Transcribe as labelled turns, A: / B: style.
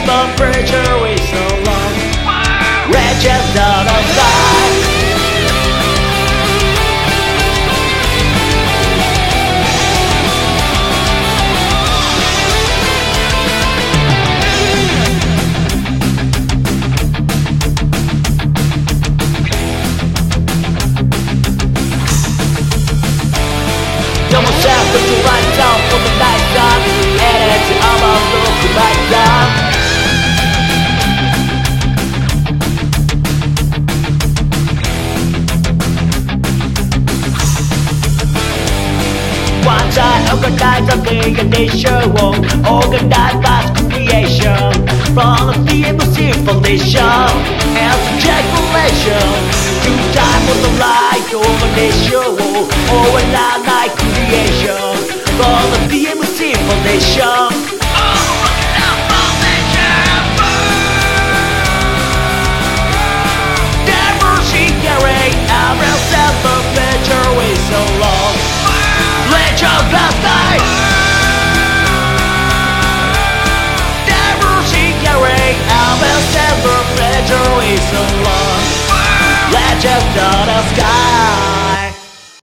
A: the pressure is so long. Legends of the sky. Tell myself that you write down for the night time, and it's about the right time. Once I organize a thing and they show up, organized by creation, from the feeble civilization and ejaculation. Two time for the light, organization, or an night creation, from the feeble civilization. Legend of the sky.